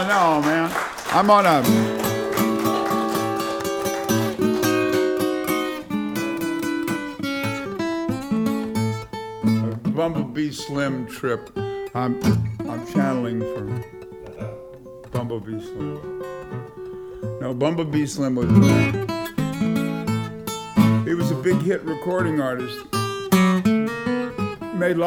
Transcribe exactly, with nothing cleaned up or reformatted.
Oh, no, man. I'm on a... a Bumblebee Slim trip. I'm, I'm channeling for Bumblebee Slim. No, Bumblebee Slim was... He was a big hit recording artist. Made